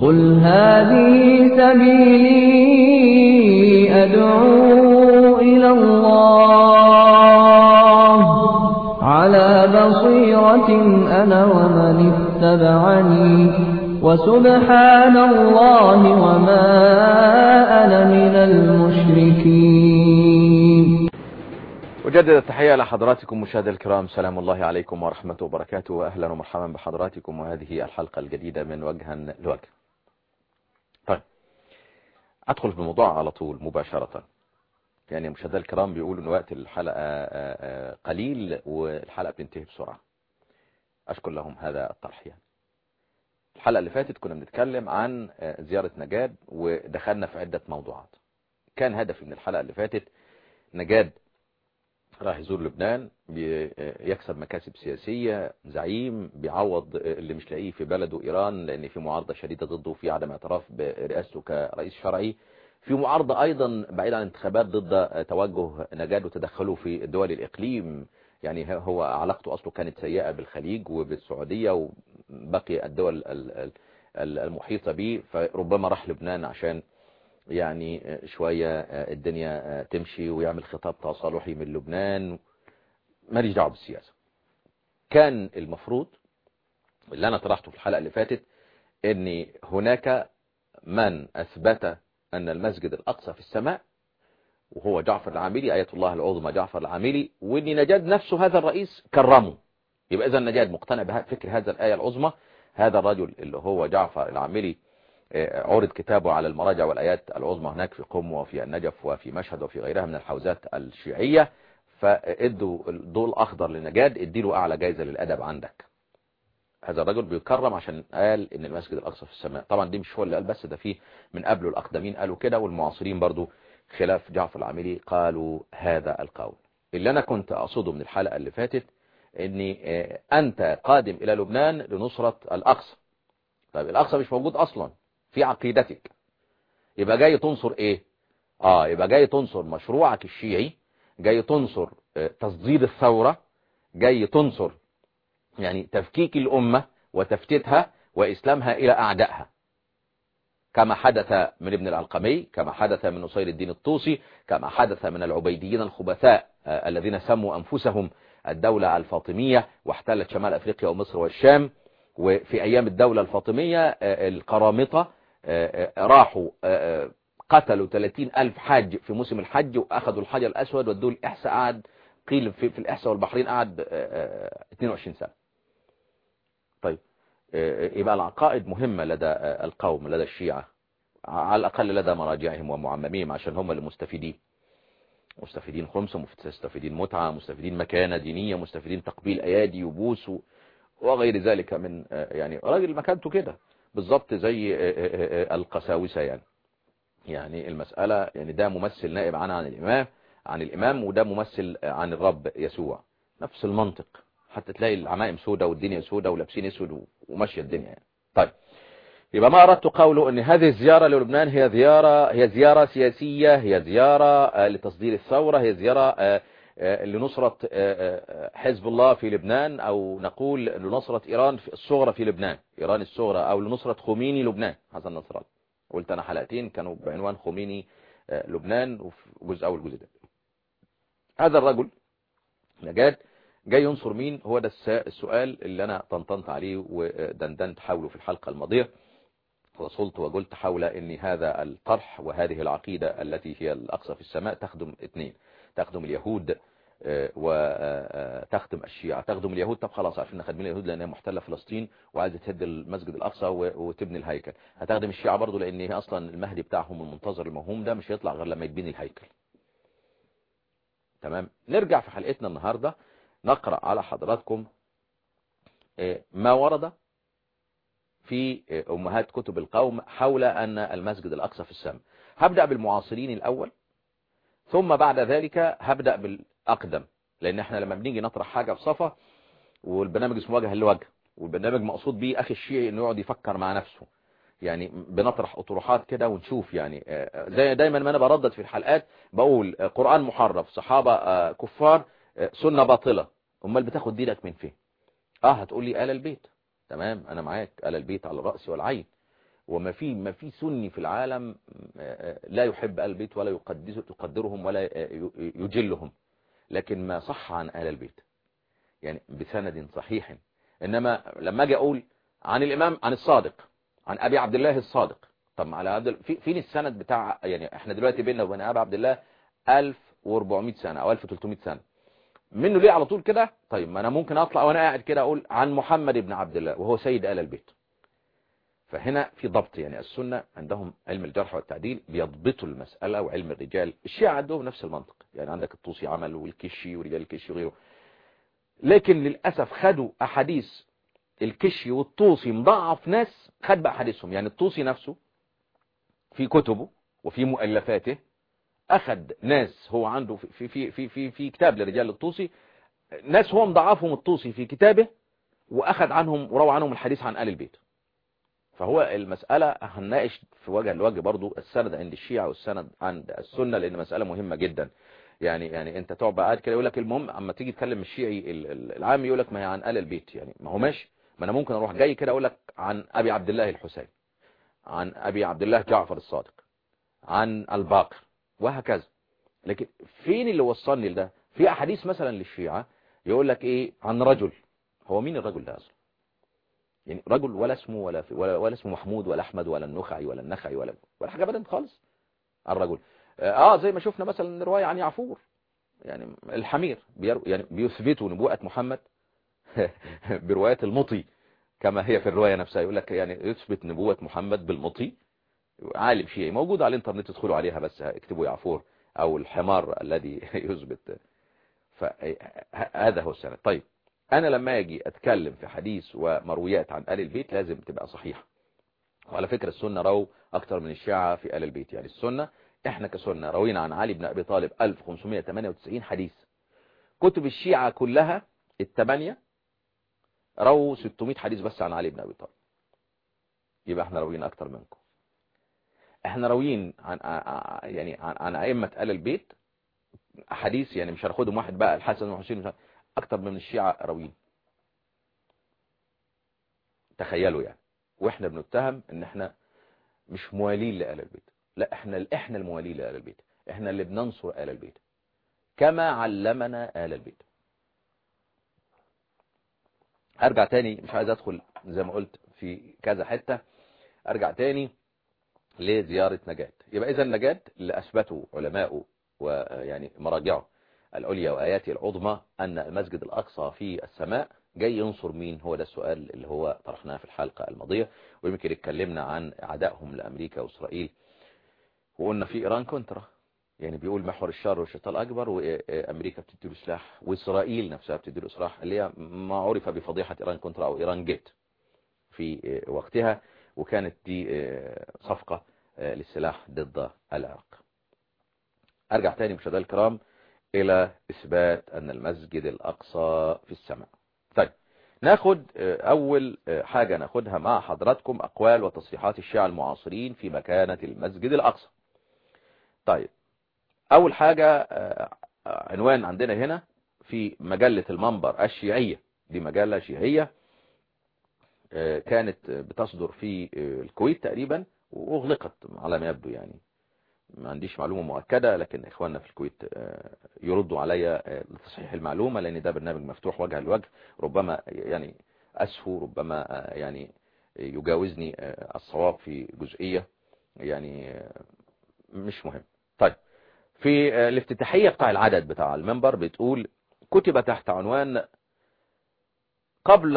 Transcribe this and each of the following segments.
قل هذه سبيلي أدعو إلى الله على بصيرة أنا ومن اتبعني وسبحان الله وما أنا من المشركين. أجدد التحية لحضراتكم مشاهدي الكرام، سلام الله عليكم ورحمة وبركاته، وأهلا ومرحبا بحضراتكم وهذه الحلقة الجديدة من وجها لوجه. طيب أدخل في الموضوع على طول مباشرة. يعني مشاهدي الكرام بيقولوا أن وقت الحلقة قليل والحلقة بتنتهي بسرعة. أشكر لهم هذا الطرح. يعني الحلقة اللي فاتت كنا بنتكلم عن زيارة نجاد ودخلنا في عدة موضوعات. كان هدفي من الحلقة اللي فاتت نجاد راح يزور لبنان، بيكسب مكاسب سياسية، زعيم بيعوض اللي مش لاقيه في بلده إيران، لأن في معارضة شديدة ضده، في عدم اعتراف برئاسته كرئيس شرعي، في معارضة أيضا بعيد عن الانتخابات ضد توجه نجاد وتدخله في دول الإقليم. يعني هو علاقته أصله كانت سيئة بالخليج وبالسعودية وبقي الدول المحيطة به، فربما راح لبنان عشان يعني شوية الدنيا تمشي ويعمل خطاب تصالحي من لبنان. ماليش دعوه بالسياسة. كان المفروض اللي أنا طرحته في الحلقة اللي فاتت ان هناك من أثبت أن المسجد الأقصى في السماء، وهو جعفر العاملي، آية الله العظمى جعفر العاملي، وان نجاد نفسه هذا الرئيس كرمه. يبقى إذا نجاد مقتنع بفكر هذا الآية العظمى. هذا الرجل اللي هو جعفر العاملي عرض كتابه على المراجع والآيات العظمى هناك في قم وفي النجف وفي مشهد وفي غيرها من الحوزات الشيعية، فادوا الضوء الأخضر لنجاد، اديله أعلى جايزة للأدب عندك. هذا الرجل بيكرم عشان قال ان المسجد الأقصى في السماء. طبعا دي مش هو اللي قال بس، ده فيه من قبله الأقدمين قالوا كده، والمعاصرين برضو خلاف جعفر العاملي قالوا هذا القول. اللي أنا كنت أقصده من الحلقة اللي فاتت ان أنت قادم إلى لبنان لنصرة الأقصى. طيب الأقصى مش موجود أصلا في عقيدتك، يبقى جاي تنصر ايه؟ يبقى جاي تنصر مشروعك الشيعي، جاي تنصر تصديد الثورة، جاي تنصر يعني تفكيك الأمة وتفتيتها وإسلامها إلى أعدائها، كما حدث من ابن العلقمي، كما حدث من نصير الدين الطوسي، كما حدث من العبيديين الخبثاء الذين سموا أنفسهم الدولة الفاطمية واحتلت شمال أفريقيا ومصر والشام. وفي أيام الدولة الفاطمية القرامطة راحوا قتلوا 30,000 حاج في موسم الحج، وأخذوا الحجر الأسود ودوه الإحساء، قعد قيل في الإحساء والبحرين قعد 22 سنة. طيب يبقى العقائد مهمة لدى القوم، لدى الشيعة، على الأقل لدى مراجعهم ومعمميهم، عشان هم اللي مستفيدين خمسة، مستفيدين متعة، مستفيدين مكانة دينية، مستفيدين تقبيل أيادي وبوس وغير ذلك من يعني راجل مكانته كده بالظبط زي القساوسة. يعني المسألة يعني ده ممثل نائب عن الإمام وده ممثل عن الرب يسوع، نفس المنطق. حتى تلاقي العمائم سودة والدنيا سودة ولابسين اسود وماشية الدنيا يعني. طيب يبقى ما أردت قوله أن هذه الزيارة للبنان هي زيارة سياسية، هي زيارة لتصدير الثورة، هي زيارة لنصرة حزب الله في لبنان، أو نقول لنصرة إيران الصغرى في لبنان، إيران الصغرى، أو لنصرة خميني لبنان حسن نصر الله. قلت أنا حلقتين كانوا بعنوان خميني لبنان، وفي جزء أول جزء ده. هذا الرجل نجاد جاي ينصر مين؟ هو ده السؤال اللي أنا طنطنت عليه ودندنت حوله في الحلقة الماضية، وصلت وقلت حول ان هذا الطرح وهذه العقيدة التي هي الأقصى في السماء تخدم اثنين، تخدم اليهود وتخدم الشيعة. تخدم اليهود، طب خلاص عارفين خدمين اليهود لأنها محتلة فلسطين وعايزة تهد المسجد الأقصى وتبني الهيكل. هتخدم الشيعة برضو لأن هي أصلا المهدي بتاعهم المنتظر الموهوم ده مش هيطلع غير لما يتبني الهيكل. تمام. نرجع في حلقتنا النهاردة نقرأ على حضراتكم ما ورد في أمهات كتب القوم حول أن المسجد الأقصى في السماء. هبدأ بالمعاصرين الأول، ثم بعد ذلك هبدأ بالأقدم، لأن احنا لما بنيجي نطرح حاجة في صفة، والبرنامج اسمه وجه لوجه، والبرنامج مقصود بيه أخي الشيعي إنه يقعد يفكر مع نفسه، يعني بنطرح أطروحات كده ونشوف. يعني زي دايما ما أنا بردد في الحلقات بقول قرآن محرف، صحابة كفار، سنة باطلة. أمال بتاخد دينك من فين؟ هتقول لي آل البيت. تمام، أنا معاك، آل البيت على الرأس والعين، وما في سني في العالم لا يحب آل البيت ولا يقدرهم ولا يجلهم، لكن ما صح عن آل البيت يعني بسند صحيح. إنما لما أجي أقول عن الإمام، عن الصادق، عن أبي عبد الله الصادق، طب على هذا فين السند بتاع، يعني احنا دلوقتي بيننا وبين أبي عبد الله 1400 سنة أو 1300 سنة، منه ليه على طول كده؟ طيب ما أنا ممكن أطلع وأنا قاعد كده أقول عن محمد بن عبد الله وهو سيد آل البيت. فهنا في ضبط، يعني السنة عندهم علم الجرح والتعديل بيضبطوا المسألة، وعلم الرجال. الشيعة عندهم نفس المنطق، يعني عندك الطوسي عمل والكشي ورجال الكشي وغيره، لكن للأسف خدوا أحاديث الكشي والطوسي مضاعف ناس خد بأحاديثهم. يعني الطوسي نفسه في كتبه وفي مؤلفاته أخد ناس هو عنده في كتاب لرجال الطوسي، ناس هو مضاعفهم الطوسي في كتابه، وأخد عنهم وروى عنهم الحديث عن آل البيت. فهو المسألة هنناقش في وجه لوجه برضو السند عند الشيعة والسند عند السنة، لأن مسألة مهمة جدا. يعني انت تقعد قاعد كده يقول لك المهم اما تيجي تكلم الشيعي العام يقول لك ما هي عن آل البيت، يعني ما هو ماشي، ما انا ممكن اروح جاي كده اقول لك عن ابي عبد الله الحسين، عن ابي عبد الله جعفر الصادق، عن الباقر، وهكذا. لكن فين اللي وصلني لده؟ في احاديث مثلا للشيعة يقول لك ايه عن رجل، هو مين الرجل ده اصلا؟ يعني رجل ولا اسمه ولا اسمه محمود ولا احمد ولا النخعي ولا النخعي ولا حاجه ابدا خالص. الرجل زي ما شفنا مثلا روايه عن يعفور، يعني الحمير يعني بيثبتوا نبوءة محمد برواية المطي كما هي في الرواية نفسها. يقول لك يعني يثبت نبوة محمد بالمطي، عالم شيعي موجود على الانترنت تدخلوا عليها، بس اكتبوا يعفور او الحمار الذي يثبت. فهذا هو السند. طيب انا لما اجي اتكلم في حديث ومرويات عن آل البيت لازم تبقى صحيحة. وعلى فكرة السنة رو اكتر من الشيعة في آل البيت. يعني السنة احنا كسنة روينا عن علي بن ابي طالب 1598 حديث. كتب الشيعة كلها الثمانية رووا 600 حديث بس عن علي بن ابي طالب. يبقى احنا روينا اكتر منكم. احنا رويين عن ائمة آل البيت حديث، يعني مش هناخدهم واحد بقى الحسن والحسين، اكتر من الشيعة رويين. تخيلوا يعني. واحنا بنتهم ان احنا مش موالين لآل البيت، لا احنا الموالين لآل البيت، احنا اللي بننصر آل البيت كما علمنا آل البيت. ارجع تاني، مش عايز ادخل زي ما قلت في كذا حتة، ارجع تاني لزيارة نجاة. يبقى اذا نجاة اللي اثبته علماء ويعني مراجعه العليا واياته العظمى ان المسجد الاقصى في السماء، جاي ينصر مين؟ هو ده السؤال اللي هو طرحناه في الحلقة الماضية، ويمكن اتكلمنا عن اعدائهم لامريكا واسرائيل، وقلنا في ايران كونترا، يعني بيقول محور الشر والشيطان الاكبر، وامريكا بتديله سلاح واسرائيل نفسها بتديله سلاح، اللي هي ما عرف بفضيحة ايران كونترا او ايران جيت في وقتها، وكانت دي صفقة للسلاح ضد العراق. ارجع تاني مشاهدينا الكرام الى اثبات ان المسجد الاقصى في السماء. طيب ناخد اول حاجة ناخدها مع حضراتكم اقوال وتصريحات الشيعة المعاصرين في مكانة المسجد الاقصى. طيب اول حاجة عنوان عندنا هنا في مجلة المنبر الشيعية، دي مجلة شيعية كانت بتصدر في الكويت تقريبا واغلقت على ما يبدو، يعني ما عنديش معلومة مؤكدة، لكن اخواننا في الكويت يردوا عليا لتصحيح المعلومة، لان ده برنامج مفتوح وجها لوجه، ربما يعني اسهو، ربما يعني يجاوزني الصواب في جزئية، يعني مش مهم. طيب في الافتتاحية بتاع العدد بتاع المنبر بتقول كتب تحت عنوان قبل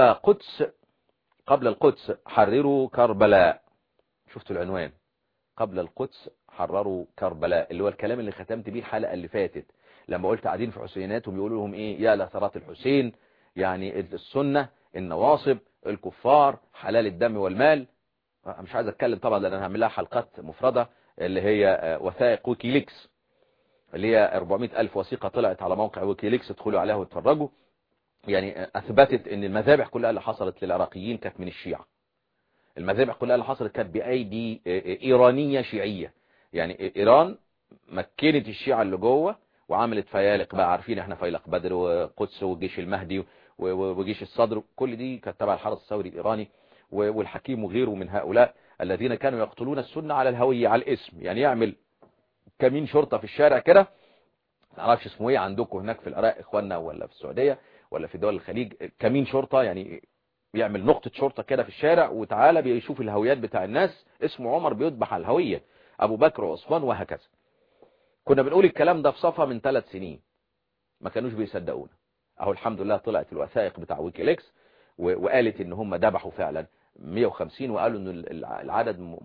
القدس حرروا كربلاء. شفتوا العنوان؟ قبل القدس حرروا كربلاء، اللي هو الكلام اللي ختمت بيه الحلقة اللي فاتت لما قلت قاعدين في حسيناتهم يقولوا لهم ايه؟ يا لثرات الحسين، يعني السنة، النواصب، الكفار، حلال الدم والمال. مش عايز اتكلم طبعا لان انا هعمل لها حلقات مفردة، اللي هي وثائق ويكيليكس، اللي هي 400,000 وثيقة طلعت على موقع ويكيليكس، ادخلوا عليها واتفرجوا. يعني اثبتت ان المذابح كلها اللي حصلت للعراقيين كانت من الشيعة. المذابح كلها اللي حصلت كانت بأيدي إيرانية شيعية، يعني إيران مكنت الشيعة اللي جوه وعملت فيالق بقى، عارفين احنا فيلق بدر وقدس والجيش المهدي وجيش الصدر، كل دي كانت تبع الحرس الثوري الإيراني والحكيم وغيره من هؤلاء الذين كانوا يقتلون السنة على الهوية، على الاسم. يعني يعمل كمين شرطة في الشارع كده، ما اعرفش اسمه ايه عندكم هناك في العراق اخواننا، ولا في السعودية، ولا في دول الخليج، كمين شرطة، يعني يعمل نقطة شرطة كده في الشارع، وتعالى بيشوف الهويات بتاع الناس، اسمه عمر بيذبح على الهوية، ابو بكر وعثمان وهكذا. كنا بنقول الكلام ده في صفا من 3 سنين، ما كانوش بيصدقونا. اهو الحمد لله طلعت الوثائق بتاع ويكيليكس وقالت ان هم ذبحوا فعلا 150، وقالوا ان العدد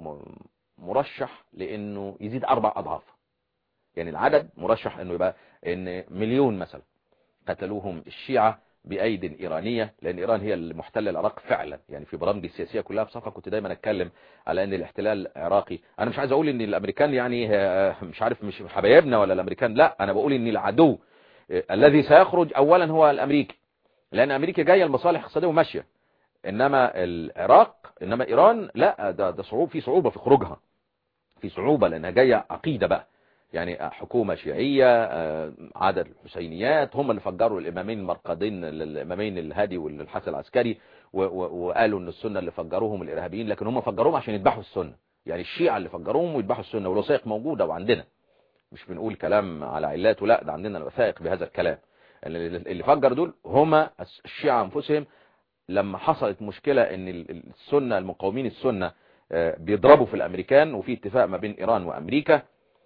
مرشح لانه يزيد 4 اضعاف. يعني العدد مرشح انه يبقى ان مليون مثلا قتلوهم الشيعة بأيد إيرانية، لأن إيران هي المحتلة العراق فعلا. يعني في برامجي السياسية كلها بصفة كنت دايما أتكلم على أن الاحتلال عراقي. أنا مش عايز أقول أن الأمريكان يعني مش عارف مش حبايبنا ولا الأمريكان، لا، أنا بقول أن العدو الذي سيخرج أولا هو الأمريكي، لأن أمريكا جاية المصالح اقتصادية وماشية. إنما العراق، إنما إيران لا، ده صعوبة، في صعوبة في خروجها، في صعوبة لأنها جاية عقيدة بقى. يعني حكومة شيعية، عدد الحسينيات، هم اللي فجروا الإمامين المرقدين، الإمامين الهادي والحسن العسكري، وقالوا أن السنة اللي فجروهم الإرهابيين، لكن هم فجروهم عشان يذبحوا السنة. يعني الشيعة اللي فجروهم ويذبحوا السنة، والوثائق موجودة وعندنا، مش بنقول كلام على علاته، لا، ده عندنا الوثائق بهذا الكلام. اللي فجر دول هم الشيعة أنفسهم. لما حصلت مشكلة ان السنة، المقاومين السنة بيضربوا في الامريكان، وفي اتفاق ما بين ايران وامريكا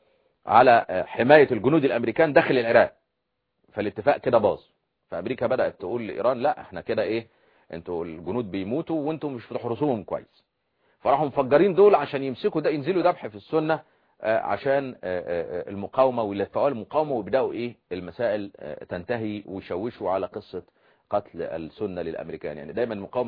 على حماية الجنود الامريكان داخل العراق، فالاتفاق كده باظ. فامريكا بدأت تقول لايران لا، احنا كده ايه، انتوا الجنود بيموتوا وانتوا مش بتحرسوهم كويس. فراحوا مفجرين دول عشان يمسكوا ده، ينزلوا ذبح في السنة عشان المقاومة، ويلفقوا المقاومة، ويبدأوا ايه المسائل تنتهي، ويشوشوا على قصة قتل السنة للامريكان. يعني دايما المقاومة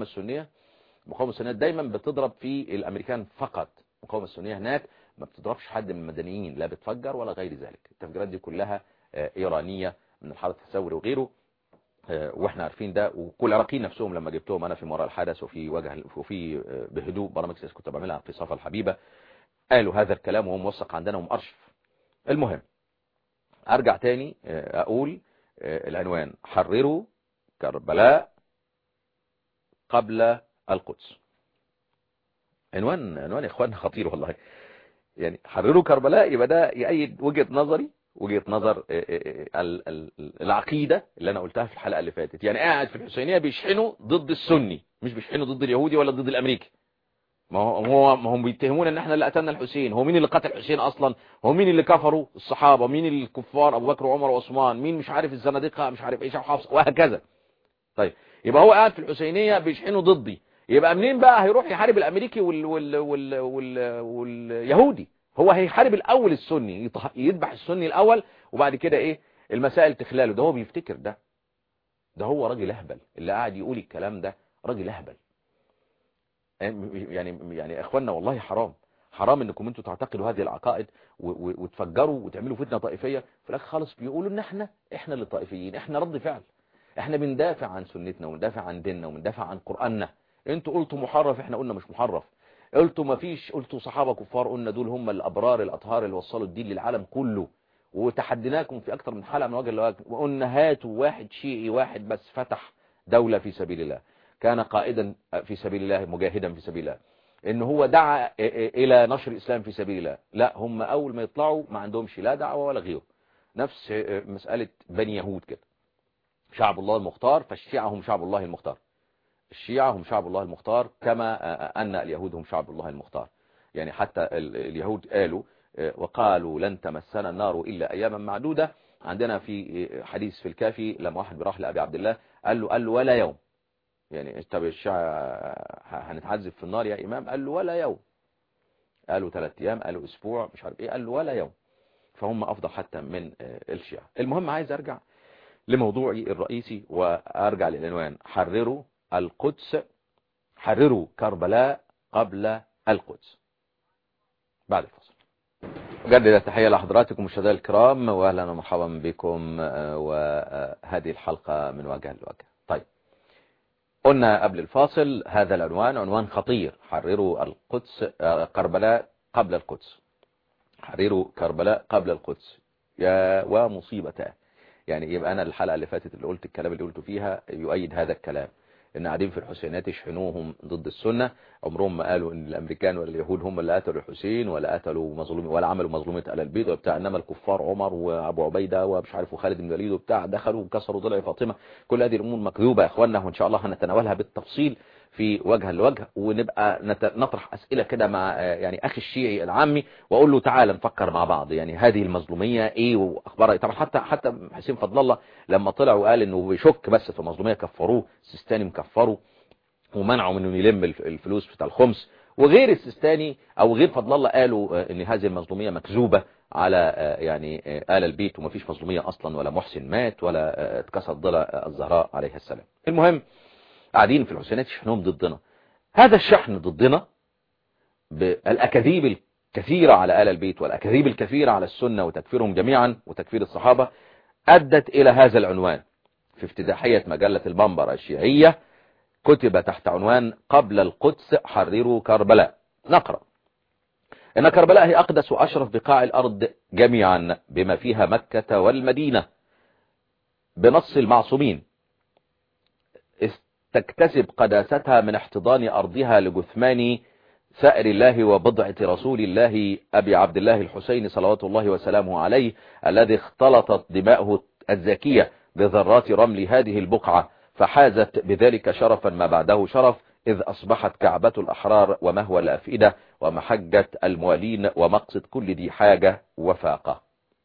السنية دايما بتضرب في الامريكان فقط. المقاومة السنية هناك ما بتضربش حد من المدنيين، لا بتفجر ولا غير ذلك. التفجيرات دي كلها ايرانية من الحرس الثوري وغيره، واحنا عارفين ده. وكل العراقيين نفسهم لما جبتهم انا في مرة الحدث وفي بهدوء برامج سياسية كنت بعملها في صفا الحبيبة، قالوا هذا الكلام وهو موثق عندنا ومؤرشف. المهم ارجع تاني اقول العنوان: حرروا كربلاء قبل القدس. عنوان يا اخواننا خطير والله. يعني حرروا كربلاء، يبقى ده يأيد وجهة نظر العقيدة اللي انا قلتها في الحلقة اللي فاتت. يعني قاعد في الحسينية بيشحنوا ضد السني، مش بيشحنوا ضد اليهودي ولا ضد الامريكي. ما هم بيتهمون ان احنا اللي قتلنا الحسين. هو مين اللي قتل الحسين اصلا؟ هو مين اللي كفروا الصحابة؟ مين الكفار؟ ابو بكر وعمر وعثمان. مين مش عارف الزنادقة، مش عارف ايش وحفص وهكذا. طيب يبقى هو قاعد في الحسينية بيشحنوا ضدي، يبقى منين بقى هيروح يحارب الامريكي واليهودي؟ هو هيحارب الاول السني، يذبح السني الاول، وبعد كده ايه المسائل تخلاله. ده هو بيفتكر ده هو راجل اهبل اللي قاعد يقول الكلام ده، راجل اهبل. يعني اخواننا والله حرام انكم انتوا تعتقدوا هذه العقائد وتفجروا وتعملوا فتنة طائفية، في الاخر خالص بيقولوا ان احنا اللي طائفيين، احنا رد فعل، احنا بندافع عن سنتنا وندافع عن ديننا وندافع عن قرآننا. انتوا قلتوا محرف، احنا قلنا مش محرف. قلتوا ما فيش، قلتوا صحابة كفار، قلنا دول هم الابرار الاطهار اللي وصلوا الدين للعالم كله. وتحديناكم في اكتر من حلقة من وجه لوجه، وقلنا هاتوا واحد شيعي واحد بس فتح دولة في سبيل الله، كان قائدا في سبيل الله، مجاهدا في سبيل الله، ان هو دعا الى نشر الاسلام في سبيل الله. لا، هم اول ما يطلعوا ما عندهمش لا دعوة ولا غيره. نفس مسألة بني يهود كده، شعب الله المختار، فالشيعة هم شعب الله المختار. الشيعة هم شعب الله المختار، كما أن اليهود هم شعب الله المختار. يعني حتى اليهود قالوا وقالوا لن تمسنا النار إلا أياما معدودة. عندنا في حديث في الكافي لما واحد براح لأبي عبد الله قال له ولا يوم. يعني طب الشيعة هنتعذب في النار يا إمام؟ قال له ولا يوم. قالوا 3 أيام، قالوا أسبوع، مش عارف إيه، قال له ولا يوم. فهم أفضل حتى من الشيعة. المهم عايز أرجع لموضوعي الرئيسي وأرجع للعنوان: حرروا القدس، حرروا كربلاء قبل القدس. بعد الفصل أجدد التحية لحضراتكم مشاهدينا الكرام، وأهلا ومرحبا بكم وهذه الحلقة من وجه لوجه. طيب، قلنا قبل الفاصل هذا العنوان عنوان خطير: حرروا القدس، كربلاء قبل القدس. حرروا كربلاء قبل القدس، يا ومصيبتاه. يعني يبقى أنا الحلقة اللي فاتت اللي قلت الكلام اللي قلته فيها يؤيد هذا الكلام، ان قاعدين في الحسينات يشحنوهم ضد السنة. عمرهم ما قالوا ان الامريكان ولا اليهود هم اللي قتلوا الحسين ولا قتلوا مظلومين ولا عملوا مظلومة آل البيت وبتاع، انما الكفار عمر وابو عبيدة ومش عارف وخالد بن الوليد وبتاع دخلوا وكسروا ضلع فاطمة. كل هذه الامور مكذوبة يا اخواننا، وان شاء الله هنتناولها بالتفصيل في وجها لوجه، ونبقى نطرح اسئلة كده مع يعني اخي الشيعي العامي واقول له تعالى نفكر مع بعض، يعني هذه المظلومية ايه واخبارها ايه. طبعا حتى حسين فضل الله لما طلع وقال انه بيشك بس في المظلومية كفروه، السيستاني مكفره ومنعوا من انه يلم الفلوس بتاع الخمس، وغير السيستاني او غير فضل الله قالوا ان هذه المظلومية مكذوبة على يعني آل البيت، ومفيش مظلومية اصلا ولا محسن مات ولا اتكسر ضلع الزهراء عليه السلام. المهم قاعدين في الحسينات يشحنهم ضدنا. هذا الشحن ضدنا بالأكاذيب الكثيرة على آل البيت والأكاذيب الكثيرة على السنة وتكفيرهم جميعا وتكفير الصحابة أدت إلى هذا العنوان في افتتاحية مجلة البنبرة الشيعية، كتب تحت عنوان قبل القدس حرروا كربلاء. نقرأ: إن كربلاء هي أقدس وأشرف بقاع الأرض جميعا بما فيها مكة والمدينة بنص المعصومين، تكتسب قداستها من احتضان أرضها لجثمان سائر الله وبضعة رسول الله أبي عبد الله الحسين صلوات الله وسلامه عليه، الذي اختلطت دماؤه الزكية بذرات رمل هذه البقعة، فحازت بذلك شرفا ما بعده شرف، إذ أصبحت كعبة الأحرار ومهوى الأفئدة ومحجة الموالين ومقصد كل ذي حاجة وفاقة.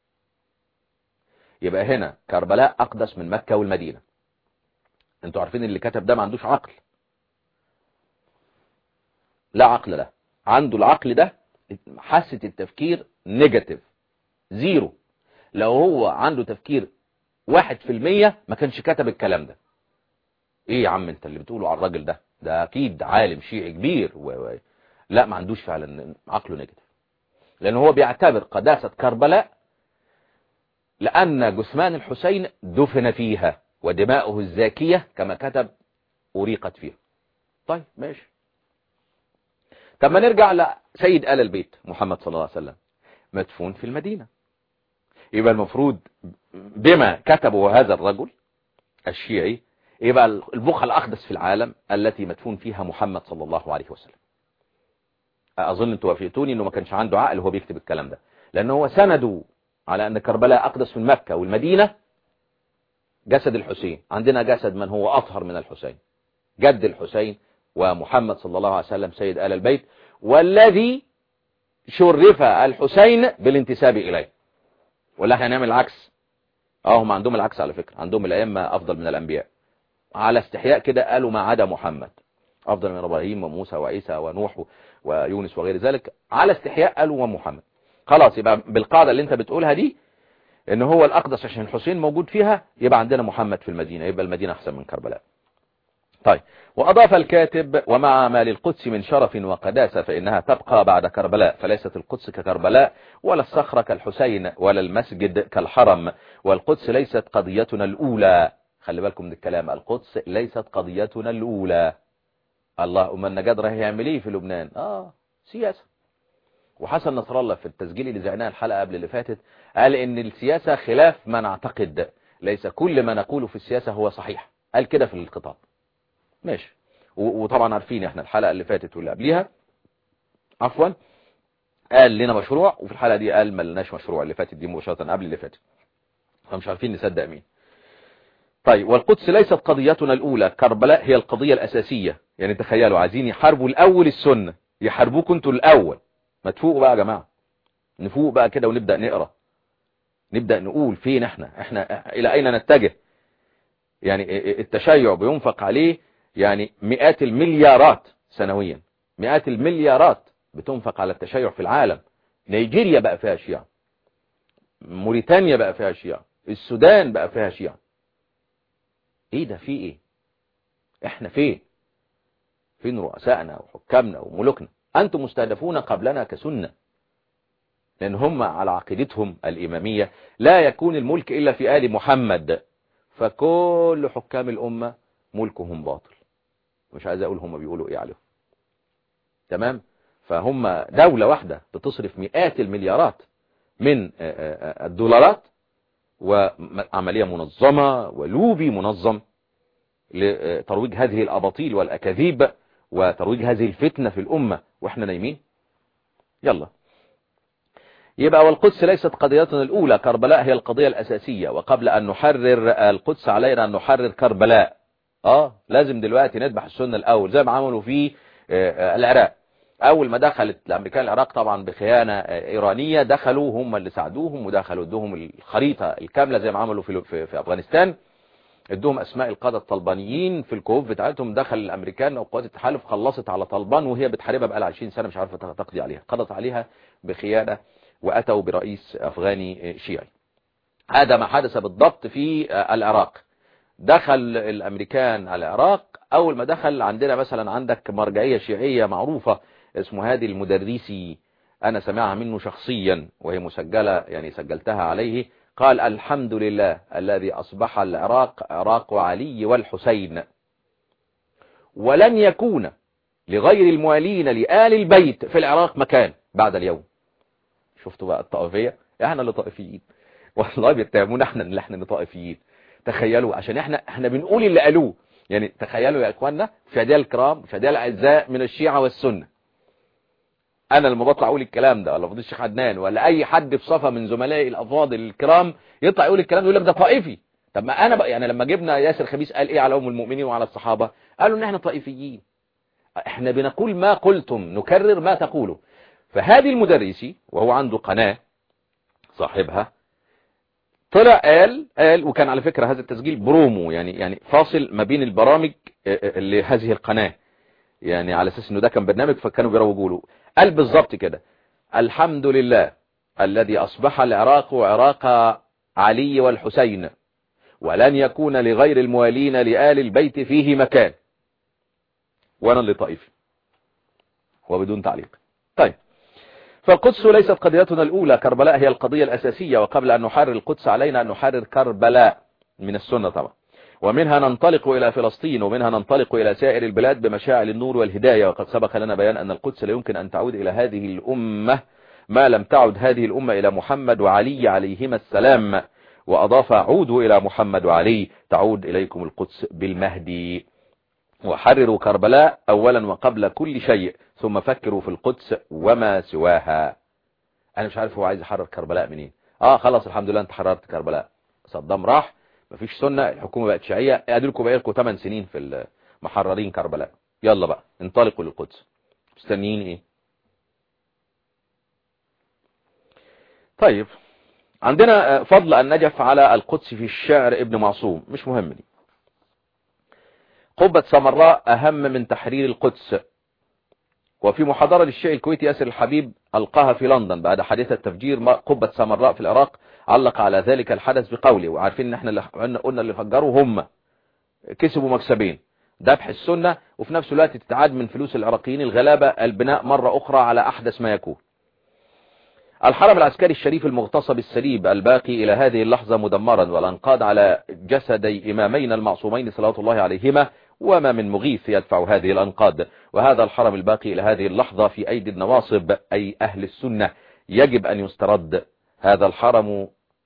يبقى هنا كربلاء أقدس من مكة والمدينة. انتوا عارفين اللي كتب ده ما عندوش عقل، لا عقل له، عنده العقل ده حاسة التفكير نيجاتيف زيرو. لو هو عنده تفكير 1% ما كانش كتب الكلام ده. ايه يا عم انت اللي بتقوله على الراجل ده اكيد عالم شيعي كبير لا، ما عندوش فعلا عقله نيجاتيف، لان هو بيعتبر قداسة كربلاء لان جثمان الحسين دفن فيها ودماؤه الزاكية كما كتب أريقت فيها. طيب ماشي. طب ما نرجع لسيد آل البيت محمد صلى الله عليه وسلم مدفون في المدينة. يبقى المفروض بما كتبه هذا الرجل الشيعي يبقى البقعة الأقدس في العالم التي مدفون فيها محمد صلى الله عليه وسلم. أظن أنتوا وافقتوني أنه ما كانش عنده عقل وهو بيكتب الكلام ده، لأنه هو سندوا على أن كربلاء أقدس من مكة والمدينة جسد الحسين. عندنا جسد من هو أطهر من الحسين، جد الحسين ومحمد صلى الله عليه وسلم سيد آل البيت، والذي شرف الحسين بالانتساب إليه. ولا احنا هنعمل العكس؟ هم عندهم العكس على فكرة، عندهم الأئمة أفضل من الأنبياء على استحياء كده، قالوا ما عدا محمد أفضل من إبراهيم وموسى وعيسى ونوح ويونس وغير ذلك، على استحياء قالوا ومحمد. خلاص يبقى بالقاعدة اللي انت بتقولها دي ان هو الأقدس عشان الحسين موجود فيها، يبقى عندنا محمد في المدينة، يبقى المدينة أحسن من كربلاء. طيب، وأضاف الكاتب: ومع ما للقدس من شرف وقداسة فإنها تبقى بعد كربلاء، فليست القدس ككربلاء ولا الصخرة كالحسين ولا المسجد كالحرم، والقدس ليست قضيتنا الأولى. خلي بالكم من الكلام، القدس ليست قضيتنا الأولى. الله، أم النجاد راح يعمل ايه في لبنان؟ سياسة. وحسن نصر الله في التسجيل اللي زعناه الحلقة قبل اللي فاتت قال ان السياسة خلاف ما نعتقد، ليس كل ما نقوله في السياسة هو صحيح، قال كده في الخطاب. ماشي. وطبعا عارفين احنا الحلقة اللي فاتت واللي قبليها عفوا قال لنا مشروع، وفي الحلقة دي قال ما لناش مشروع، اللي فاتت دي مباشرة قبل اللي فاتت، فمش عارفين نصدق مين. طيب، والقدس ليست قضيتنا الأولى، كربلاء هي القضية الأساسية. يعني تخيلوا عايزين يحاربوا الأول السنة، يحاربوكم انتوا الأول. ما تفوقوا بقى يا جماعة، نفوق بقى كده ونبدأ نقرأ، نبدأ نقول فين احنا إلى أين نتجه. يعني التشيع بينفق عليه يعني مئات المليارات سنويا، مئات المليارات بتنفق على التشيع في العالم. نيجيريا بقى فيها شيعة، موريتانيا بقى فيها شيعة، السودان بقى فيها شيعة. ايه ده؟ في ايه؟ احنا فين رؤسائنا وحكامنا وملوكنا؟ انتم مستهدفون قبلنا كسنة، لان هم على عقيدتهم الامامية لا يكون الملك الا في آل محمد، فكل حكام الامة ملكهم باطل. مش عايز اقول هم بيقولوا ايه عليهم. تمام؟ فهم دولة واحدة بتصرف مئات المليارات من الدولارات، وعملية منظمة ولوبي منظم لترويج هذه الأباطيل والأكاذيب وترويج هذه الفتنة في الأمة وإحنا نايمين؟ يلا. يبقى والقدس ليست قضيتنا الأولى، كربلاء هي القضية الأساسية، وقبل أن نحرر القدس علينا أن نحرر كربلاء. لازم دلوقتي نذبح السنة الأول زي ما عملوا في العراق. أول ما دخلت الأمريكان العراق طبعا بخيانة إيرانية، دخلوا هم اللي ساعدوهم ودخلوا ادوهم الخريطة الكاملة زي ما عملوا في أفغانستان، ادوهم أسماء القادة الطلبانيين في الكهوف بتاعتهم. دخل الأمريكان أو قوات التحالف خلصت على طلبان وهي بتحاربها بقى 20 سنة مش عارفة تقضي عليها، قضت عليها بخيانة وأتوا برئيس أفغاني شيعي. هذا ما حدث بالضبط في العراق. دخل الأمريكان على العراق، أول ما دخل عندنا مثلا عندك مرجعية شيعية معروفة اسمه هادي المدرسي، أنا سمعها منه شخصيا وهي مسجلة، يعني سجلتها عليه. قال: الحمد لله الذي أصبح العراق عراق علي والحسين، ولن يكون لغير الموالين لآل البيت في العراق مكان بعد اليوم. شفتوا بقى الطائفية؟ احنا اللي طائفيين والله، بيتهمونا احنا اللي طائفيين. تخيلوا، عشان احنا بنقول اللي قالوه. يعني تخيلوا يا اخواننا، مشاهدينا الكرام، مشاهدينا الاعزاء من الشيعة والسنة، انا لما بطلع اقول الكلام ده، ولا فضيل الشيخ عدنان، ولا اي حد في صفه من زملائي الافاضل الكرام يطلع يقول الكلام ده، يقول لك ده طائفي. طب ما انا يعني لما جبنا ياسر خبيث قال ايه على ام المؤمنين وعلى الصحابه؟ قالوا ان احنا طائفيين. احنا بنقول ما قلتم، نكرر ما تقولوا. فهذه المدرسي وهو عنده قناه صاحبها طلع قال وكان على فكره هذا التسجيل برومو، يعني فاصل ما بين البرامج لهذه القناه، يعني على اساس انه ده كان برنامج فكانوا بيروجوا له. قال بالظبط كده: الحمد لله الذي اصبح العراق عراق علي والحسين، ولن يكون لغير الموالين لآل البيت فيه مكان. وانا اللي طائفي وبدون تعليق. طيب، فالقدس ليست قضيتنا الأولى، كربلاء هي القضية الأساسية، وقبل أن نحرر القدس علينا أن نحرر كربلاء من السنة طبعا، ومنها ننطلق إلى فلسطين، ومنها ننطلق إلى سائر البلاد بمشاعل النور والهداية. وقد سبق لنا بيان أن القدس لا يمكن أن تعود إلى هذه الأمة ما لم تعد هذه الأمة إلى محمد وعلي عليهما السلام. وأضاف: عودوا إلى محمد وعلي تعود إليكم القدس بالمهدي. وحرروا كربلاء أولا وقبل كل شيء، ثم فكروا في القدس وما سواها. أنا مش عارف هو عايز يحرر كربلاء منين. خلاص الحمد لله أنت حررت كربلاء، صدام راح، مفيش سنة، الحكومة بقت شيعية، قادلكم بقالكم 8 سنين في محررين كربلاء، يلا بقى انطلقوا للقدس. مستنيين ايه؟ طيب، عندنا فضل أن نجف على القدس في الشعر ابن معصوم، مش مهم دي. قبة سمراء أهم من تحرير القدس. وفي محاضرة للشيعي الكويتي ياسر الحبيب ألقاها في لندن بعد حادثة تفجير قبة سمراء في العراق، علق على ذلك الحدث بقوله: وعارفين ان احنا قلنا اللي فجروا هم كسبوا مكسبين، ذبح السنة، وفي نفس الوقت تتعاد من فلوس العراقيين الغلابة البناء مرة أخرى على أحدث ما يكون. الحرم العسكري الشريف المغتصب السليب الباقي إلى هذه اللحظة مدمرا، والأنقاض على جسدي إمامين المعصومين صلوات الله عليهما، وما من مغيث يدفع هذه الأنقاض. وهذا الحرم الباقي إلى هذه اللحظة في أيدي النواصب أي أهل السنة، يجب أن يسترد. هذا الحرم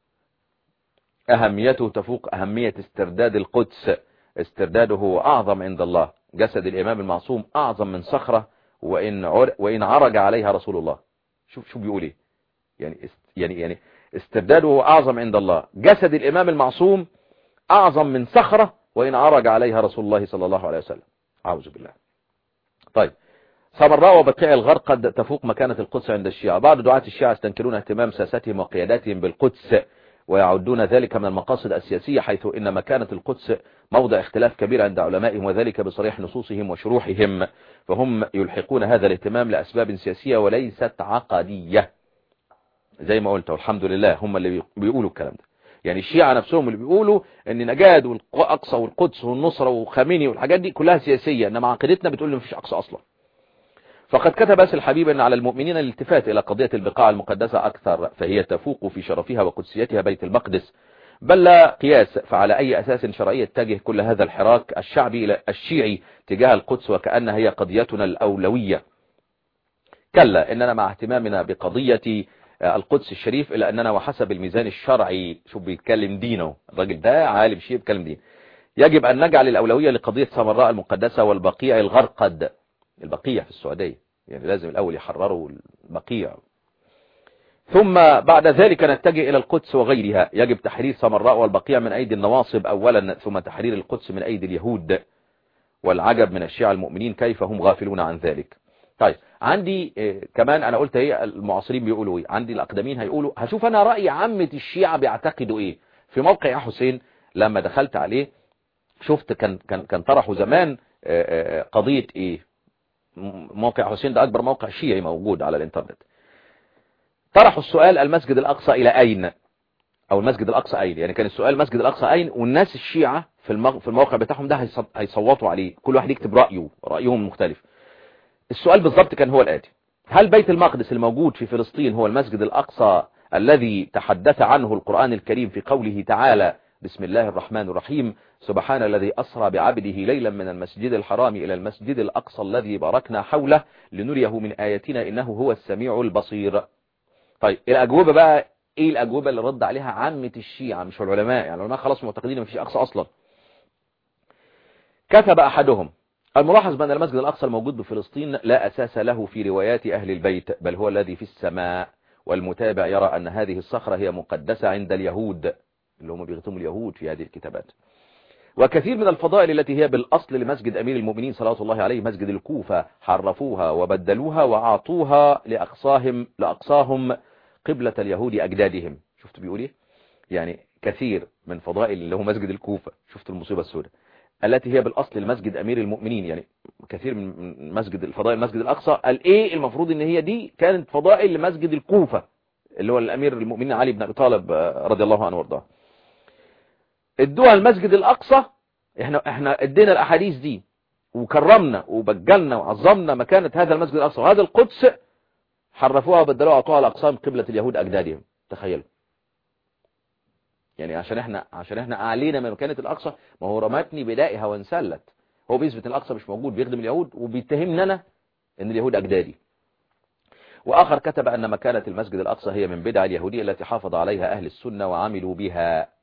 أهميته تفوق أهمية استرداد القدس، استرداده أعظم عند الله. جسد الإمام المعصوم أعظم من صخرة وإن عرج عليها رسول الله. شوف بيقول إيه، يعني استرداده أعظم عند الله. جسد الإمام المعصوم أعظم من صخرة وإن عرج عليها رسول الله صلى الله عليه وسلم. أعوذ بالله. طيب، سمراء وبقيع الغرقد تفوق مكانة القدس عند الشيعة. بعض دعاة الشيعة يستنكرون اهتمام ساستهم وقياداتهم بالقدس، ويعدون ذلك من المقاصد السياسية، حيث إن مكانة القدس موضع اختلاف كبير عند علمائهم، وذلك بصريح نصوصهم وشروحهم. فهم يلحقون هذا الاهتمام لأسباب سياسية وليست عقدية زي ما قلت، والحمد لله هم اللي بيقولوا الكلام ده. يعني الشيعة نفسهم اللي بيقولوا ان نجاد والأقصى والقدس والنصرة وخامنئي والحاجات دي كلها سياسية، انما عقيدتنا بتقول ان مفيش أقصى أصلا. فقد كتب ياسر الحبيب ان على المؤمنين الالتفات الى قضية البقاع المقدسة اكثر، فهي تفوق في شرفها وقدسيتها بيت المقدس، بل لا قياس. فعلى اي اساس شرعي يتجه كل هذا الحراك الشعبي الى الشيعي تجاه القدس وكأنها هي قضيتنا الاولوية؟ كلا، اننا مع اهتمامنا بقضية القدس الشريف الا اننا وحسب الميزان الشرعي، شوف بيتكلم دينه الراجل ده، عالم شيعي بيتكلم دين، يجب أن نجعل الأولوية لقضية سامراء المقدسة والبقيع الغرقد. البقيع في السعودية، يعني لازم الأول يحرروا البقيع، ثم بعد ذلك نتجه إلى القدس وغيرها. يجب تحرير سامراء والبقيع من أيدي النواصب أولا، ثم تحرير القدس من أيدي اليهود. والعجب من الشيعة المؤمنين كيف هم غافلون عن ذلك. طيب عندي كمان أنا قلت ايه المعاصرين بيقولوا ايه، عندي الأقدمين هيقولوا. هشوف أنا رأي عامة الشيعة بيعتقدوا ايه. في موقع يا حسين لما دخلت عليه شفت كان طرحوا زمان قضية ايه. موقع حسين ده أكبر موقع شيعي موجود على الإنترنت. طرحوا السؤال المسجد الأقصى إلى أين، أو المسجد الأقصى أين. يعني كان السؤال المسجد الأقصى أين، والناس الشيعة في الموقع بتاعهم ده هيصوتوا عليه، كل واحد يكتب رأيهم مختلف. السؤال بالضبط كان هو الآتي: هل بيت المقدس الموجود في فلسطين هو المسجد الأقصى الذي تحدث عنه القرآن الكريم في قوله تعالى: بسم الله الرحمن الرحيم، سبحان الذي أسرى بعبده ليلا من المسجد الحرام إلى المسجد الأقصى الذي باركنا حوله لنريه من آياتنا إنه هو السميع البصير. طيب الأجوبة بقى ايه؟ الأجوبة اللي رد عليها عامة الشيعة مش العلماء، يعني العلماء خلاص معتقدين ما فيش أقصى أصلا. كتب أحدهم: الملاحظ بأن المسجد الأقصى الموجود بفلسطين لا أساس له في روايات أهل البيت، بل هو الذي في السماء، والمتابع يرى أن هذه الصخرة هي مقدسة عند اليهود، اللي هم بيغتموا اليهود في هذه الكتابات. وكثير من الفضائل التي هي بالأصل لمسجد أمير المؤمنين صلوات الله عليه، مسجد الكوفة، حرفوها وبدلوها وأعطوها لأقصاهم قبلة اليهود أجدادهم. شفت بيقول ايه؟ يعني كثير من فضائل اللي هو مسجد الكوفة، شفت المصيبة السوداء، التي هي بالأصل المسجد أمير المؤمنين، يعني كثير من مسجد الفضائل المسجد الأقصى قال ايه المفروض ان هي دي كانت فضائل لمسجد الكوفة اللي هو الأمير المؤمنين علي بن أبي طالب رضي الله عنه وارضاه. ادوها المسجد الأقصى. احنا ادينا الأحاديث دي وكرمنا وبجلنا وعظمنا مكانة هذا المسجد الأقصى وهذا القدس، حرفوها وبدلوها وأعطوها الأقسام قبلة اليهود أجدادهم. تخيلوا يعني عشان احنا اعلينا من مكانة الأقصى. ما هو رمتني بدائها وانسلت، هو بيثبت الأقصى مش موجود، بيخدم اليهود وبيتهمنا انا ان اليهود أجدادي. وآخر كتب أن مكانة المسجد الأقصى هي من بدع اليهودية التي حافظ عليها أهل السنة وعملوا بها.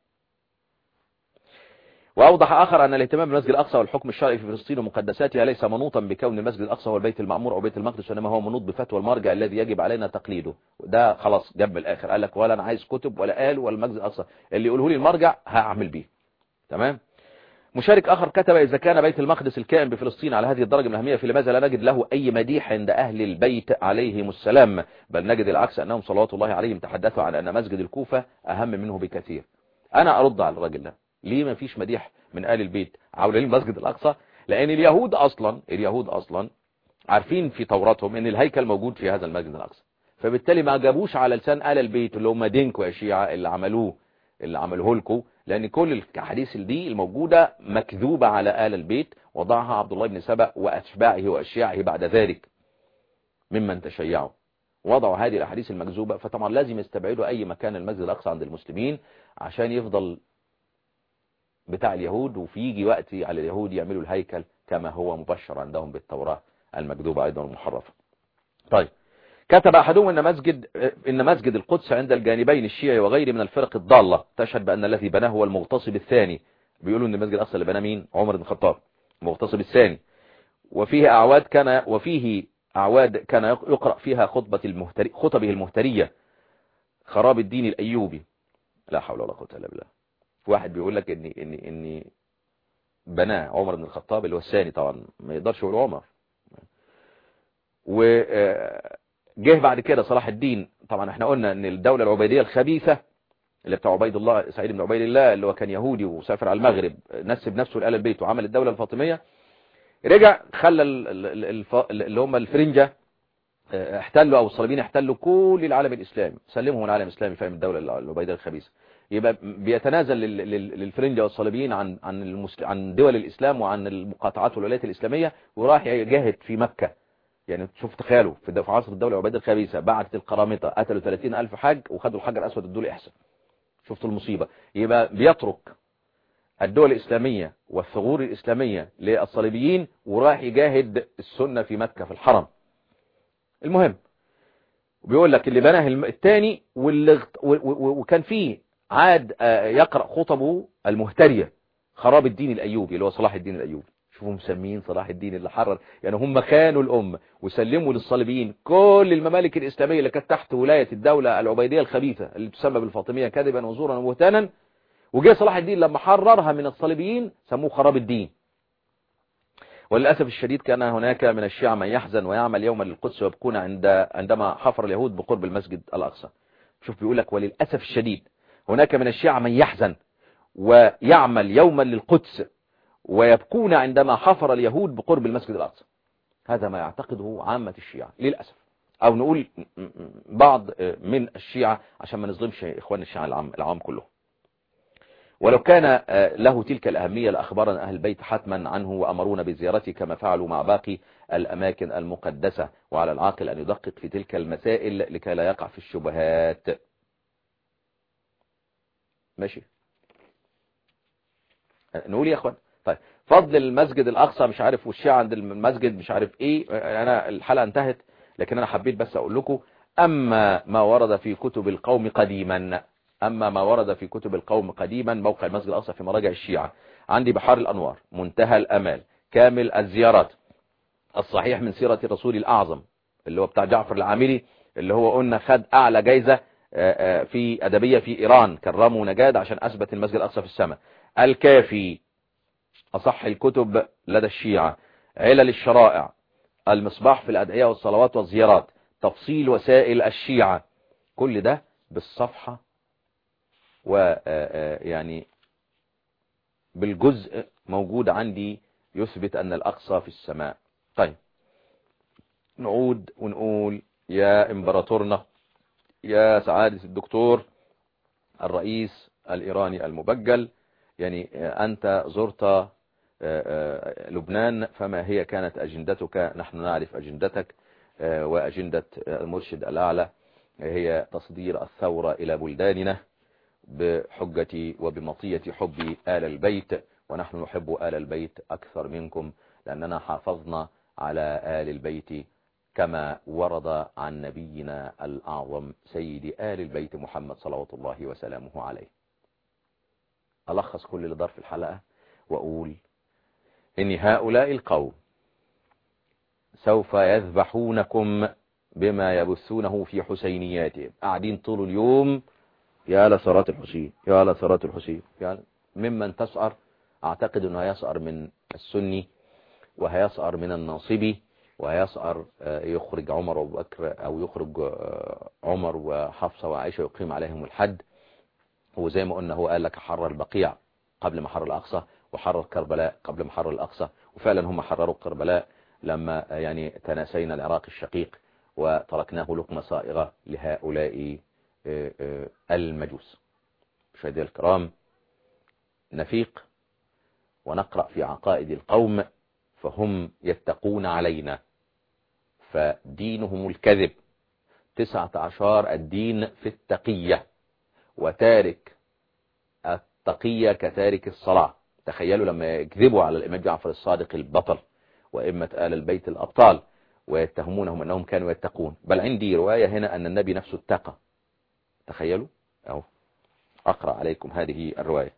وأوضح آخر أن الاهتمام بالمسجد الأقصى والحكم الشرعي في فلسطين ومقدساتها ليس منوطا بكون المسجد الأقصى هو البيت المعمور أو بيت المقدس، وإنما هو منوط بفتوى المرجع الذي يجب علينا تقليده. وده خلاص جاب الآخر، قال لك ولا أنا عايز كتب ولا قال ولا المسجد الأقصى، اللي يقوله لي المرجع هعمل بيه. تمام. مشارك آخر كتب: إذا كان بيت المقدس الكائن بفلسطين على هذه الدرجة من الأهمية، فلماذا لا نجد له أي مديح عند أهل البيت عليهم السلام، بل نجد العكس، أنهم صلوات الله عليهم تحدثوا عن أن مسجد الكوفة أهم منه بكثير. أنا أرد على الراجل ده، ليه ما فيش مديح من آل البيت حوالين المسجد الأقصى؟ لأن اليهود أصلا عارفين في توراتهم أن الهيكل موجود في هذا المسجد الأقصى، فبالتالي ما جابوش على لسان آل البيت اللي هم دينكو يا شيعة اللي عملوه لكم، لأن كل الحديث دي الموجودة مكذوبة على آل البيت، وضعها عبد الله بن سبأ وأتباعه وأشياعه بعد ذلك ممن تشيعوا، وضعوا هذه الأحاديث المكذوبة. فطبعا لازم يستبعدوا أي مكان المسجد الأقصى عند المسلمين عشان يفضل بتاع اليهود، وفي يجي وقت على اليهود يعملوا الهيكل كما هو مبشر عندهم بالتوراة المكذوبة أيضا المحرفة. طيب كتب أحدهم إن مسجد القدس عند الجانبين الشيعي وغيره من الفرق الضالة تشهد بأن الذي بناه هو المغتصب الثاني. بيقولوا إن المسجد الأقصى اللي بناه مين؟ عمر بن الخطاب، المغتصب الثاني. وفيه أعواد كان يقرأ فيها خطبه المهترية، خراب الدين الأيوبي. لا حول ولا قوة إلا بالله. واحد بيقول لك إن بناه عمر بن الخطاب اللي هو الثاني، طبعا ما يقدرش يقول عمر. وجه بعد كده صلاح الدين. طبعا احنا قلنا ان الدولة العبيدية الخبيثة اللي بتاع عبيد الله سعيد بن عبيد الله اللي هو كان يهودي وسافر على المغرب، نسب نفسه لآل البيت وعمل الدولة الفاطمية، رجع خلى اللي هم الفرنجة احتلوا او الصليبيين احتلوا كل العالم الاسلامي، سلمهم العالم الاسلامي، فاهم؟ الدولة العبيدية الخبيثة. يبقى بيتنازل للفرنجة والصليبيين عن دول الاسلام وعن المقاطعات والولايات الاسلامية، وراح يجاهد في مكة. يعني شوف تخيلوا في عصر الدولة العبيدية الخبيثة بعتت القرامطة قتلوا 30,000 حاج وخدوا الحجر الأسود ادوا له إحسن. شفتوا المصيبة؟ يبقى بيترك الدول الإسلامية والثغور الإسلامية للصليبيين وراح يجاهد السنة في مكة في الحرم. المهم بيقول لك اللي بناه الثاني وكان فيه عاد يقرأ خطبه المهترية خراب الدين الأيوبي اللي هو صلاح الدين الأيوبي. شوفوا مسمين صلاح الدين اللي حرر، يعني هم خانوا الأمة وسلموا للصليبيين كل الممالك الإسلامية اللي كانت تحت ولاية الدولة العبيدية الخبيثة اللي تسمى بالفاطمية كذبا وزورا وبهتانا، وجاء صلاح الدين لما حررها من الصليبيين سموه خراب الدين. وللأسف الشديد كان هناك من الشيعة من يحزن ويعمل يوما للقدس ويبكون عندما حفر اليهود بقرب المسجد الأقصى. شوف بيقول لك وللأسف الشديد هناك من الشيعة من يحزن ويعمل يوما للقدس ويبكون عندما حفر اليهود بقرب المسجد الأقصى. هذا ما يعتقده عامة الشيعة للأسف، أو نقول بعض من الشيعة عشان ما نظلمش إخوان الشيعة العام كله. ولو كان له تلك الأهمية لأخبرنا أهل البيت حتما عنه وأمرونا بزيارته كما فعلوا مع باقي الأماكن المقدسة، وعلى العاقل أن يدقق في تلك المسائل لكي لا يقع في الشبهات. ماشي نقول يا أخوان. طيب فضل المسجد الأقصى مش عارف، والشيعة عند المسجد مش عارف إيه. أنا الحلقة انتهت، لكن أنا حبيت بس أقول لكم أما ما ورد في كتب القوم قديما، موقع المسجد الأقصى في مراجع الشيعة عندي بحار الأنوار، منتهى الأمال، كامل الزيارات، الصحيح من سيرة الرسول الأعظم اللي هو بتاع جعفر العاملي اللي هو قلنا خد أعلى جايزة في أدبية في إيران، كرمه نجاد عشان أثبت المسجد الأقصى في السماء، الكافي، أصح الكتب لدى الشيعة، علل الشرائع، المصباح في الأدعية والصلوات والزيارات، تفصيل وسائل الشيعة، كل ده بالصفحة ويعني بالجزء موجود عندي يثبت أن الأقصى في السماء. طيب نعود ونقول يا إمبراطورنا، يا سعادة الدكتور الرئيس الإيراني المبجل، يعني أنت زرت لبنان، فما هي كانت أجندتك؟ نحن نعرف أجندتك، وأجندة المرشد الأعلى هي تصدير الثورة إلى بلداننا بحجة وبمطية حب آل البيت، ونحن نحب آل البيت أكثر منكم لأننا حافظنا على آل البيت كما ورد عن نبينا الأعظم سيد آل البيت محمد صلوات الله وسلامه عليه. ألخص كل اللي دار في الحلقة وأقول إن هؤلاء القوم سوف يذبحونكم بما يبثونه في حسينياتهم، قاعدين طول اليوم يا لثرات الحسين، يا لثرات الحسين، يعني ممن تسعر. أعتقد أنه هيسعر من السني وهيسعر من الناصبي وهيسعر يخرج عمر وابو بكر، أو يخرج عمر وحفصة وعائشة يقيم عليهم الحد. وزي ما قلنا هو قال لك حرر البقيع قبل ما حرر الأقصى، وحرر كربلاء قبل ما حرر الأقصى، وفعلا هم حرروا كربلاء لما يعني تناسينا العراق الشقيق وتركناه لقمة صائغة لهؤلاء المجوس. مشاهدي الكرام، نفيق ونقرأ في عقائد القوم فهم يتقون علينا، فدينهم الكذب، 19 الدين في التقية، وتارك التقية كتارك الصلاة. تخيلوا لما يكذبوا على الإمام جعفر الصادق البطل وإمة آل البيت الأبطال ويتهمونهم أنهم كانوا يتقون، بل عندي رواية هنا أن النبي نفسه اتقى. تخيلوا أهو، أقرأ عليكم هذه الرواية.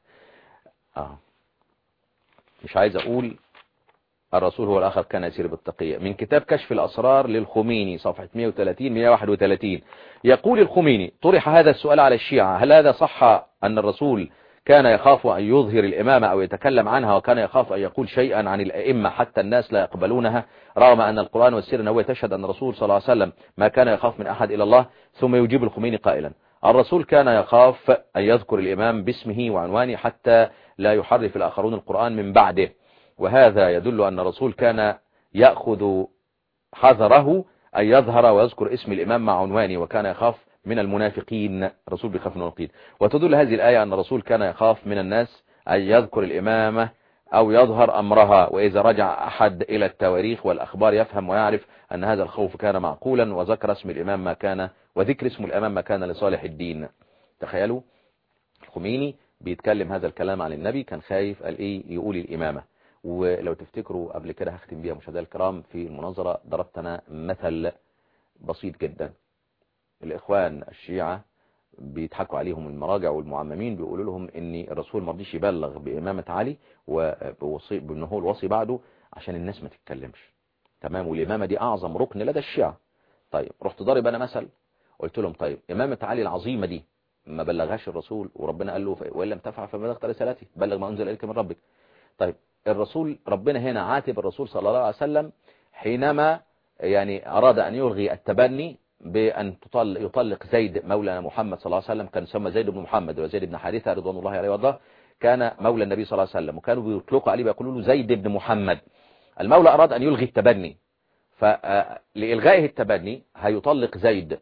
مش عايز أقول الرسول هو الآخر كان يسير بالتقية، من كتاب كشف الأسرار للخميني صفحة 130-131. يقول الخميني: طرح هذا السؤال على الشيعة، هل هذا صح أن الرسول كان يخاف أن يظهر الإمامة أو يتكلم عنها، وكان يخاف أن يقول شيئا عن الأئمة حتى الناس لا يقبلونها، رغم أن القرآن والسيرة النبوية تشهد أن الرسول صلى الله عليه وسلم ما كان يخاف من أحد إلى الله؟ ثم يجيب الخميني قائلا: الرسول كان يخاف أن يذكر الإمام باسمه وعنوانه حتى لا يحرف الآخرون القرآن من بعده، وهذا يدل أن الرسول كان يأخذ حذره أن يظهر ويذكر اسم الإمام مع عنوانه، وكان يخاف من المنافقين. الرسول بيخاف من المنافقين. وتدل هذه الآية أن الرسول كان يخاف من الناس أن يذكر الإمامة أو يظهر أمرها، وإذا رجع أحد إلى التواريخ والأخبار يفهم ويعرف أن هذا الخوف كان معقولا، وذكر اسم الإمام ما كان، وذكر اسم الإمام ما كان لصالح الدين. تخيلوا الخميني بيتكلم هذا الكلام عن النبي، كان خايف قال إيه يقول الإمامة. ولو تفتكروا قبل كده هختم بيها مشاهدينا الكرام في المناظرة، ضربت أنا مثل بسيط جدا. الإخوان الشيعة بيضحكوا عليهم المراجع والمعممين، بيقولوا لهم ان الرسول ما رضيش يبلغ بإمامة علي وبان هو الوصي بعده عشان الناس ما تتكلمش. تمام. والإمامة دي أعظم ركن لدى الشيعة. طيب رحت ضارب أنا مثل، قلت لهم طيب إمامة علي العظيمة دي ما بلغهاش الرسول، وربنا قال له وإن لم تفعل فما بلغت رسالتي، بلغ ما أنزل إليك من ربك. طيب الرسول ربنا هنا عاتب الرسول صلى الله عليه وسلم حينما يعني أراد أن يلغي التبني بأن يطلق زيد مولى محمد صلى الله عليه وسلم. كان يسمى زيد بن محمد وزيد بن حارثة رضوان الله عليه وارضاه، كان مولى النبي صلى الله عليه وسلم، وكانوا بيطلقوا عليه بيقولوا له زيد بن محمد. المولى أراد أن يلغي التبني، فلإلغائه التبني هيطلق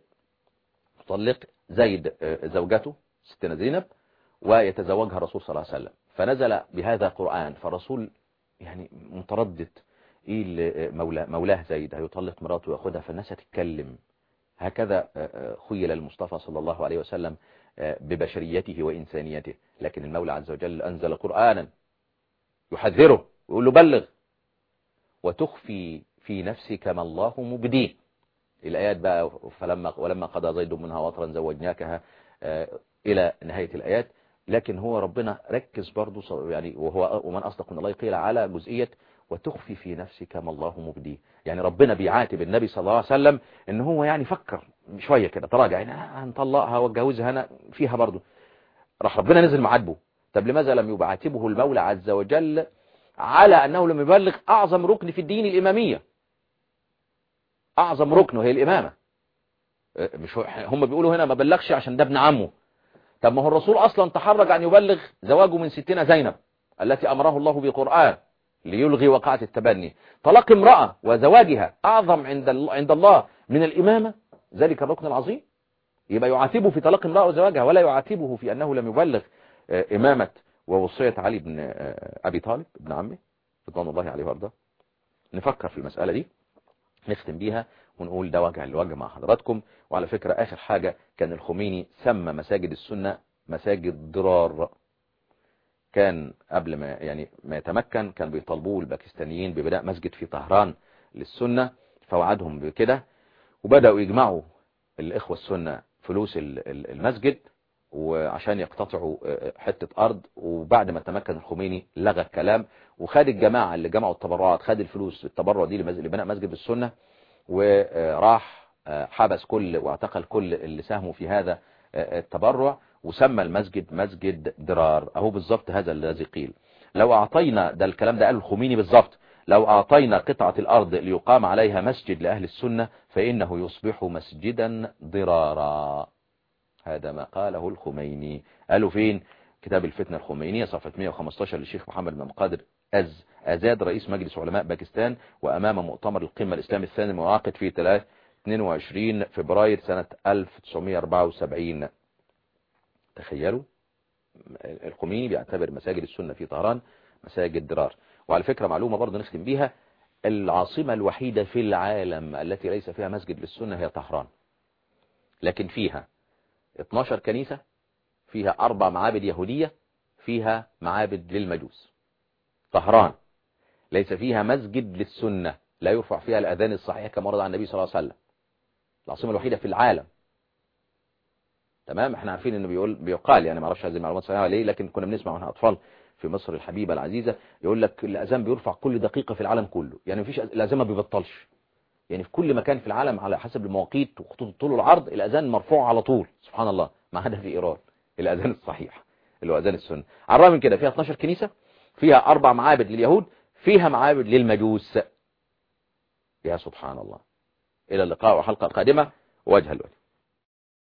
زيد زوجته ستنا زينب ويتزوجها الرسول صلى الله عليه وسلم. فنزل بهذا قرآن، فالرسول يعني متردد، ايه اللي مولاه زيد هيطلق مراته وياخدها، فالناس هتتكلم. هكذا خيل المصطفى صلى الله عليه وسلم ببشريته وإنسانيته. لكن المولى عز وجل أنزل قرآنا يحذره ويقول له بلغ وتخفي في نفسك ما الله مبديه. الآيات بقى ولما قضى زيد منها وطرا زوجناكها إلى نهاية الآيات. لكن هو ربنا ركز برضو يعني، ومن أصدق من الله قيل على جزئية وتخفي في نفسك ما الله مبديه. يعني ربنا بيعاتب النبي صلى الله عليه وسلم ان هو يعني فكر شوية كده، تراجع، يعني هنطلقها واتجوزها انا فيها برضو. راح ربنا نزل معاتبه. طب لماذا لم يعاتبه المولى عز وجل على أنه لم يبلغ أعظم ركن في الدين، الإمامية؟ أعظم ركن وهي الإمامة. مش هم بيقولوا هنا ما بلغش عشان ده ابن عمه. طب ما هو الرسول أصلا تحرج أن يبلغ زواجه من ستنا زينب التي أمره الله بقرآن ليلغي وقعة التبني. طلاق امرأة وزواجها أعظم عند الله من الإمامة، ذلك الركن العظيم. يبقى يعاتبه في طلاق امرأة وزواجها، ولا يعاتبه في أنه لم يبلغ إمامة ووصية علي بن أبي طالب ابن عمه رضوان الله عليه وارضاه. نفكر في المسألة دي، نختم بيها ونقول ده وجه لوجه مع حضراتكم. وعلى فكرة آخر حاجة، كان الخميني سمى مساجد السنة مساجد ضرار. كان قبل ما يتمكن كان بيطالبوه الباكستانيين ببناء مسجد في طهران للسنة، فوعدهم بكده، وبدأوا يجمعوا الإخوة السنة فلوس المسجد وعشان يقتطعوا حتة أرض. وبعد ما تمكن الخميني لغى الكلام، وخد الجماعة اللي جمعوا التبرعات، خد الفلوس التبرع دي لبناء مسجد السنة، وراح حبس كل واعتقل كل اللي ساهموا في هذا التبرع، وسمى المسجد مسجد ضرار. اهو بالظبط هذا الذي قيل. لو اعطينا، ده الكلام ده قال الخميني بالظبط، لو اعطينا قطعة الارض ليقام عليها مسجد لأهل السنة فإنه يصبح مسجدا ضرارا. هذا ما قاله الخميني. قالوا فين؟ كتاب الفتنة الخمينية صفحة 115 للشيخ محمد بن قادر أزاد رئيس مجلس علماء باكستان، وأمام مؤتمر القمة الإسلامي الثاني المنعقد في 22 فبراير سنة 1974. تخيلوا، الخميني بيعتبر مساجد السنة في طهران مساجد ضرار. وعلى فكرة معلومة برضه نختم بيها، العاصمة الوحيدة في العالم التي ليس فيها مسجد للسنة هي طهران، لكن فيها 12 كنيسة، فيها 4 معابد يهودية، فيها معابد للمجوس. طهران ليس فيها مسجد للسنة، لا يرفع فيها الأذان الصحيح كما ورد عن النبي صلى الله عليه وسلم. العاصمة الوحيدة في العالم. تمام. احنا عارفين انه بيقال، يعني ما اعرفش هذه المعلومات صحيحة ليه، لكن كنا بنسمع واحنا اطفال في مصر الحبيبة العزيزة يقول لك الأذان بيرفع كل دقيقة في العالم كله، يعني مفيش الأذان ما بيبطلش، يعني في كل مكان في العالم على حسب المواقيت وخطوط الطول والعرض الأذان مرفوع على طول، سبحان الله، ما عدا في إيران الأذان الصحيح اللي هو أذان السنة. على الرغم من كده فيها 12 كنيسة، فيها 4 معابد لليهود، فيها معابد للمجوس. يا سبحان الله. إلى اللقاء وحلقة قادمة، وجه الوجه.